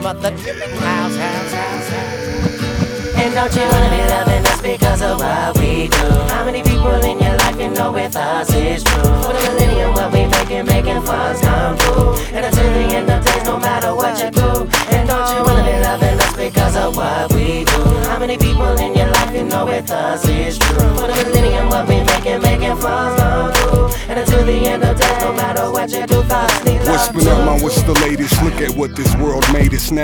motherfucking house. And don't you wanna be loving us because of what we do? How many people in your life you know with us is true? For the millennium, what we making funds come true. And until the end of days, no matter what you do. And don't you wanna be loving us because of what we do? How many people in your life you know with us is true? For the millennium, what we making funds come true. And until the end of days, no matter what you do, thoughts need love. What's been up, man? What's the latest? Look at what this world made us now.